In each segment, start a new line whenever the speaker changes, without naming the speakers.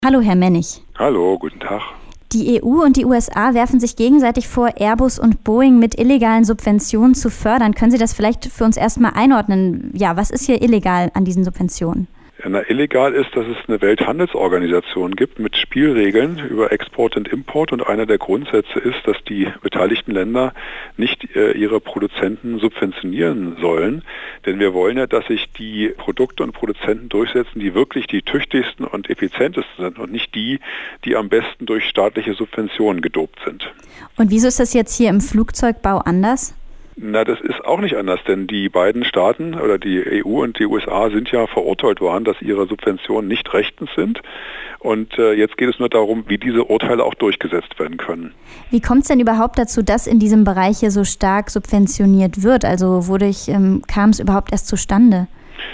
Hallo, Herr Mennig.
Hallo, guten Tag.
Die EU und die USA werfen sich gegenseitig vor, Airbus und Boeing mit illegalen Subventionen zu fördern. Können Sie das vielleicht für uns erstmal einordnen? Ja, was ist hier illegal an diesen Subventionen?
Illegal ist, dass es eine Welthandelsorganisation gibt mit Spielregeln über Export und Import, und einer der Grundsätze ist, dass die beteiligten Länder nicht ihre Produzenten subventionieren sollen, denn wir wollen ja, dass sich die Produkte und Produzenten durchsetzen, die wirklich die tüchtigsten und effizientesten sind und nicht die, die am besten durch staatliche Subventionen gedopt sind.
Und wieso ist das jetzt hier im Flugzeugbau anders?
Das ist auch nicht anders, denn die beiden Staaten oder die EU und die USA sind ja verurteilt worden, dass ihre Subventionen nicht rechtens sind. Und jetzt geht es nur darum, wie diese Urteile auch durchgesetzt werden können.
Wie kommt es denn überhaupt dazu, dass in diesem Bereich hier so stark subventioniert wird? Also kam es überhaupt erst zustande?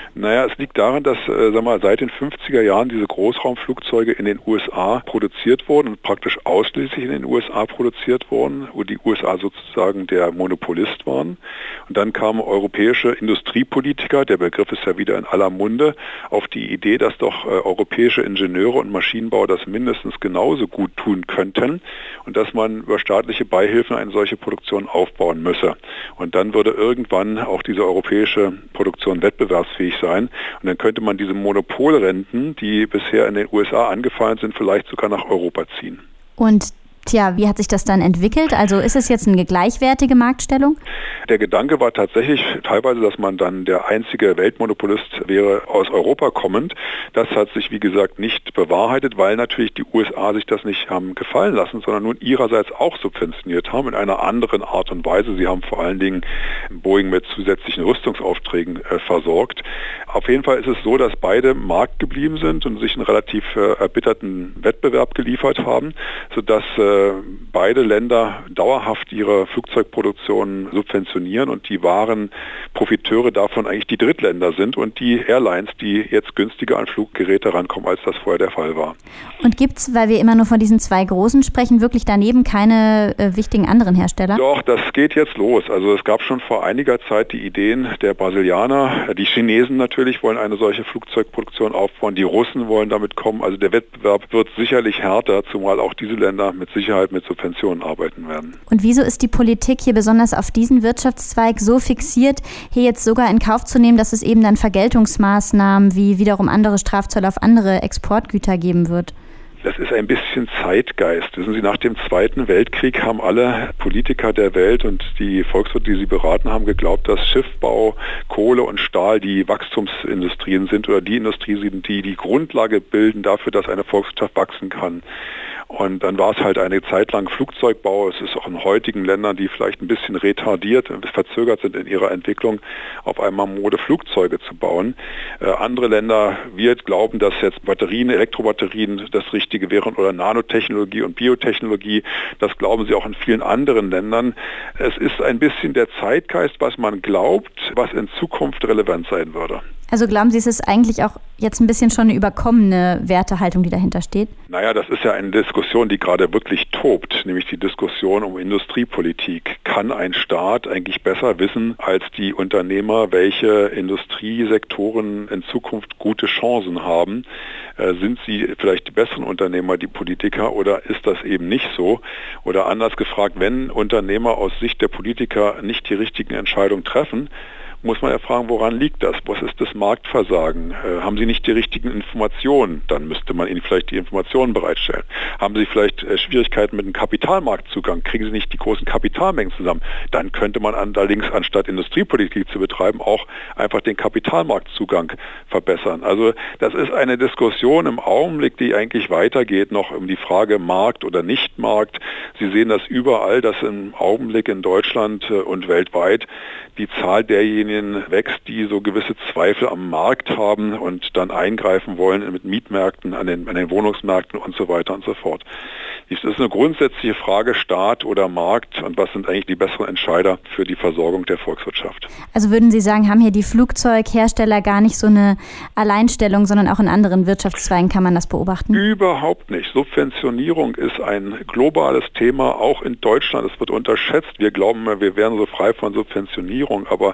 Es liegt daran, dass seit den 50er Jahren diese Großraumflugzeuge in den USA produziert wurden und praktisch ausschließlich in den USA produziert wurden, wo die USA sozusagen der Monopolist waren. Und dann kamen europäische Industriepolitiker, der Begriff ist ja wieder in aller Munde, auf die Idee, dass doch europäische Ingenieure und Maschinenbauer das mindestens genauso gut tun könnten und dass man über staatliche Beihilfen eine solche Produktion aufbauen müsse. Und dann würde irgendwann auch diese europäische Produktion wettbewerbsfähig sein. Und dann könnte man diese Monopolrenten, die bisher in den USA angefallen sind, vielleicht sogar nach Europa ziehen.
Und wie hat sich das dann entwickelt? Also ist es jetzt eine gleichwertige Marktstellung?
Der Gedanke war tatsächlich teilweise, dass man dann der einzige Weltmonopolist wäre aus Europa kommend. Das hat sich, wie gesagt, nicht bewahrheitet, weil natürlich die USA sich das nicht haben gefallen lassen, sondern nun ihrerseits auch subventioniert haben in einer anderen Art und Weise. Sie haben vor allen Dingen Boeing mit zusätzlichen Rüstungsaufträgen versorgt. Auf jeden Fall ist es so, dass beide Markt geblieben sind und sich einen relativ erbitterten Wettbewerb geliefert haben, sodass beide Länder dauerhaft ihre Flugzeugproduktion subventionieren und die wahren Profiteure davon eigentlich die Drittländer sind und die Airlines, die jetzt günstiger an Fluggeräte rankommen, als das vorher der Fall war.
Und gibt es, weil wir immer nur von diesen zwei großen sprechen, wirklich daneben keine wichtigen anderen Hersteller?
Doch, das geht jetzt los. Also es gab schon vor einiger Zeit die Ideen der Brasilianer, die Chinesen natürlich wollen eine solche Flugzeugproduktion aufbauen, die Russen wollen damit kommen. Also der Wettbewerb wird sicherlich härter, zumal auch diese Länder mit Sicherheit mit Subventionen arbeiten werden.
Und wieso ist die Politik hier besonders auf diesen Wirtschaftszweig so fixiert, hier jetzt sogar in Kauf zu nehmen, dass es eben dann Vergeltungsmaßnahmen wie wiederum andere Strafzölle auf andere Exportgüter geben wird?
Das ist ein bisschen Zeitgeist. Wissen Sie, nach dem Zweiten Weltkrieg haben alle Politiker der Welt und die Volkswirte, die sie beraten haben, geglaubt, dass Schiffbau, Kohle und Stahl die Wachstumsindustrien sind oder die Industrie sind, die die Grundlage bilden dafür, dass eine Volkswirtschaft wachsen kann. Und dann war es halt eine Zeit lang Flugzeugbau. Es ist auch in heutigen Ländern, die vielleicht ein bisschen retardiert, verzögert sind in ihrer Entwicklung, auf einmal Mode, Flugzeuge zu bauen. Andere Länder, wir glauben, dass jetzt Batterien, Elektrobatterien das Richtige wären oder Nanotechnologie und Biotechnologie. Das glauben sie auch in vielen anderen Ländern. Es ist ein bisschen der Zeitgeist, was man glaubt, was in Zukunft relevant sein würde.
Also glauben Sie, es ist eigentlich auch jetzt ein bisschen schon eine überkommene Wertehaltung, die dahinter steht?
Das ist ja eine Diskussion, die gerade wirklich tobt, nämlich die Diskussion um Industriepolitik. Kann ein Staat eigentlich besser wissen als die Unternehmer, welche Industriesektoren in Zukunft gute Chancen haben? Sind sie vielleicht die besseren Unternehmer, die Politiker, oder ist das eben nicht so? Oder anders gefragt, wenn Unternehmer aus Sicht der Politiker nicht die richtigen Entscheidungen treffen, muss man ja fragen, woran liegt das? Was ist das Marktversagen? Haben Sie nicht die richtigen Informationen? Dann müsste man Ihnen vielleicht die Informationen bereitstellen. Haben Sie vielleicht Schwierigkeiten mit dem Kapitalmarktzugang? Kriegen Sie nicht die großen Kapitalmengen zusammen? Dann könnte man allerdings, anstatt Industriepolitik zu betreiben, auch einfach den Kapitalmarktzugang verbessern. Also das ist eine Diskussion im Augenblick, die eigentlich weitergeht, noch um die Frage Markt oder Nicht-Markt. Sie sehen das überall, dass im Augenblick in Deutschland und weltweit die Zahl derjenigen wächst, die so gewisse Zweifel am Markt haben und dann eingreifen wollen mit Mietmärkten, an den Wohnungsmärkten und so weiter und so fort. Es ist eine grundsätzliche Frage, Staat oder Markt, und was sind eigentlich die besseren Entscheider für die Versorgung der Volkswirtschaft.
Also würden Sie sagen, haben hier die Flugzeughersteller gar nicht so eine Alleinstellung, sondern auch in anderen Wirtschaftszweigen kann man das beobachten?
Überhaupt nicht. Subventionierung ist ein globales Thema, auch in Deutschland. Es wird unterschätzt. Wir glauben, wir wären so frei von Subventionierung, aber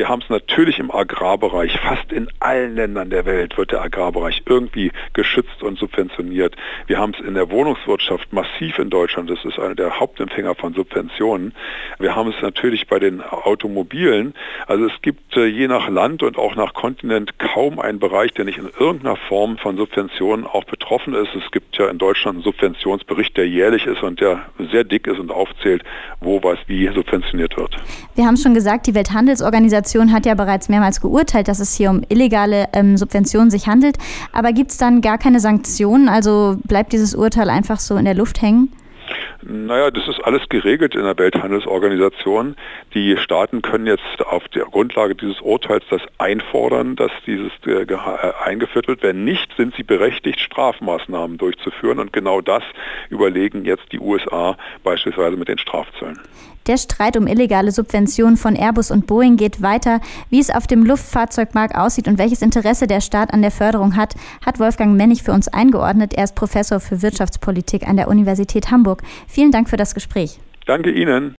Wir haben es natürlich im Agrarbereich, fast in allen Ländern der Welt wird der Agrarbereich irgendwie geschützt und subventioniert. Wir haben es in der Wohnungswirtschaft massiv in Deutschland, das ist einer der Hauptempfänger von Subventionen. Wir haben es natürlich bei den Automobilen, also es gibt je nach Land und auch nach Kontinent kaum einen Bereich, der nicht in irgendeiner Form von Subventionen auch betroffen ist. Es gibt ja in Deutschland einen Subventionsbericht, der jährlich ist und der sehr dick ist und aufzählt, wo was wie subventioniert wird.
Wir haben schon gesagt, die Welthandelsorganisation hat ja bereits mehrmals geurteilt, dass es hier um illegale Subventionen sich handelt. Aber gibt es dann gar keine Sanktionen? Also bleibt dieses Urteil einfach so in der Luft hängen?
Naja, das ist alles geregelt in der Welthandelsorganisation. Die Staaten können jetzt auf der Grundlage dieses Urteils das einfordern, dass dieses eingeführt wird. Wenn nicht, sind sie berechtigt, Strafmaßnahmen durchzuführen. Und genau das überlegen jetzt die USA beispielsweise mit den Strafzöllen.
Der Streit um illegale Subventionen von Airbus und Boeing geht weiter. Wie es auf dem Luftfahrzeugmarkt aussieht und welches Interesse der Staat an der Förderung hat, hat Wolfgang Mennig für uns eingeordnet. Er ist Professor für Wirtschaftspolitik an der Universität Hamburg. Vielen Dank für das Gespräch.
Danke Ihnen.